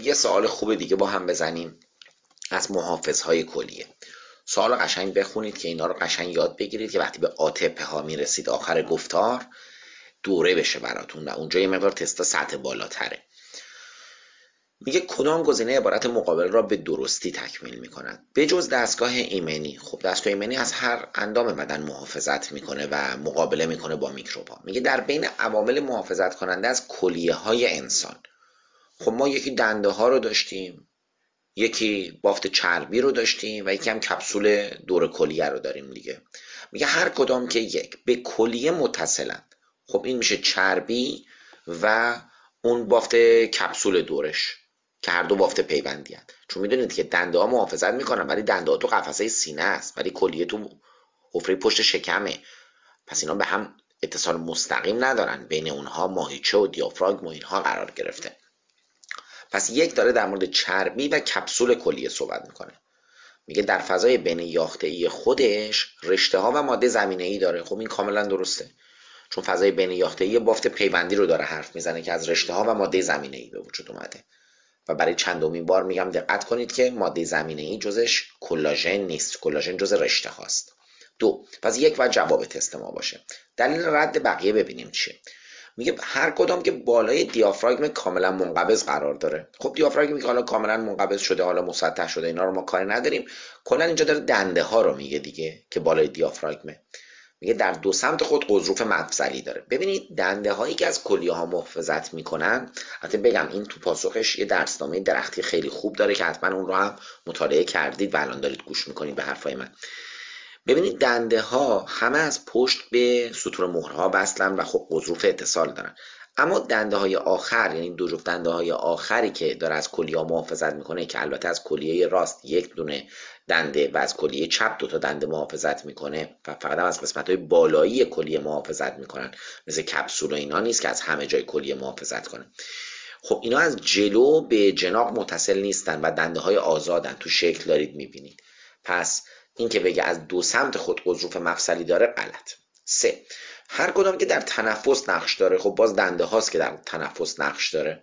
یه سوال خوب دیگه با هم بزنیم از محافظهای کلیه. سوال قشنگ بخونید که اینا رو قشنگ یاد بگیرید که وقتی به ATP ها میرسید آخر گفتار دوره بشه براتون و اونجا یه مقدار تستا سطح بالاتره. میگه کدام گزینه عبارت مقابل را به درستی تکمیل میکند به جز دستگاه ایمنی. خب دستگاه ایمنی از هر اندام بدن محافظت میکنه و مقابله میکنه با میکروب ها. میگه در بین عوامل محافظت کننده از کلیه های انسان، خب ما یکی دنده ها رو داشتیم، یکی بافت چربی رو داشتیم و یکی هم کپسول دور کلیه رو داریم دیگه. میگه هر کدام که یک به کلیه متصلند، خب این میشه چربی و اون بافت کپسول دورش که هر دو بافت پیوندی هست. چون میدونید که دنده ها محافظت میکنن ولی دنده ها تو قفسه سینه است ولی کلیه تو حفره پشت شکمه، پس اینا به هم اتصال مستقیم ندارن، بین اونها ماهیچه و دیافراگم و اینها قرار گرفته. پس یک داره در مورد چربی و کپسول کلیه صحبت میکنه. میگه در فضای بین یافته‌ای خودش رشته ها و ماده زمینه‌ای داره. خب این کاملا درسته، چون فضای بین یافته‌ای بافت پیوندی رو داره حرف میزنه که از رشته ها و ماده زمینه‌ای به وجود اومده. و برای چندمین بار میگم دقت کنید که ماده زمینه‌ای جزش کلاژن نیست، کلاژن جز رشته هاست. دو، پس یک و جواب تست ما باشه. دلیل رد بقیه ببینیم چیه. میگه هر کدام که بالای دیافراگم کاملا منقبض قرار داره. خب دیافراگمی که حالا کاملا منقبض شده، حالا مسطح شده، اینا رو ما کاری نداریم. کلا اینجا داره دنده ها رو میگه دیگه که بالای دیافراگمه. میگه در دو سمت خود قضروف مفصلی داره. ببینید دنده هایی که از کلیه ها محافظت میکنن، البته بگم این تو پاسخش یه درسنامه درختی خیلی خوب داره که حتما اون رو هم مطالعه کردید و الان دارید گوش میکنید به حرفای من. ببینید دنده ها همه از پشت به سوتور مهرها وصلن و خب قضروف اتصال دارن، اما دنده های آخر، یعنی دو جفت دنده های آخری که داره از کلیه ها محافظت میکنه که البته از کلیه راست یک دونه دنده و از کلیه چپ دو تا دنده محافظت میکنه و فقط هم از قسمت های بالایی کلیه محافظت میکنن، مثل کپسول و اینا نیست که از همه جای کلیه محافظت کنه. خب اینا از جلو به جناق متصل نیستن و دنده های آزادن، تو شکل دارید میبینید. پس این که بگه از دو سمت خود قضروف مفصلی داره غلط. سه، هر کدام که در تنفس نقش داره، خب باز دنده هاست که در تنفس نقش داره،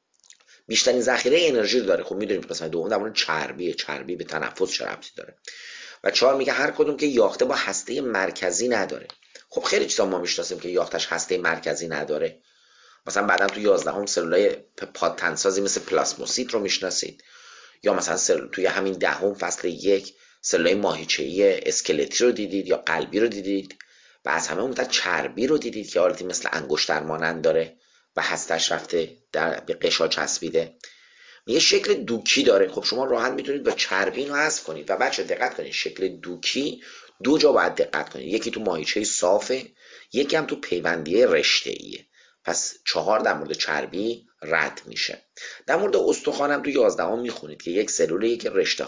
بیشترین ذخیره انرژی رو داره. خب میدونیم قسمت دوم در مورد چربی به تنفس چه ربطی داره. و چهار میگه هر کدوم که یاخته با هسته مرکزی نداره. خب خیلی چیزا ما میشناسیم که یاختش هسته مرکزی نداره، مثلا بعدا تو 11 سلولای پادتنسازی مثل پلاسموسیت رو میشناسید، یا مثلا توی همین 10 فصل 1 سلولای ماهیچه‌ای اسکلتی رو دیدید یا قلبی رو دیدید و از همه مهمتر چربی رو دیدید که حالتی مثل انگشتر مانند داره و هستش رفته به قشا چسبیده. یه شکل دوکی داره. خب شما راحت میتونید با چربی رو حذف کنید. و بچه دقت کنید شکل دوکی دو جا باید دقت کنید، یکی تو ماهیچه صافه، یکی هم تو پیوندی رشته‌ایه. پس 4 در مورد چربی رد میشه. در مورد استخوان هم تو 11 میخونید که یک سلولی که رشته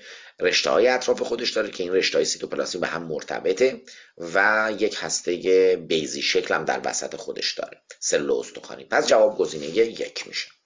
های اطراف خودش داره که این رشته های سیتوپلازمی به هم مرتبطه و یک هسته بیضی شکل هم در وسط خودش داره، سلول استخوانی. پس جواب گزینه 1 میشه.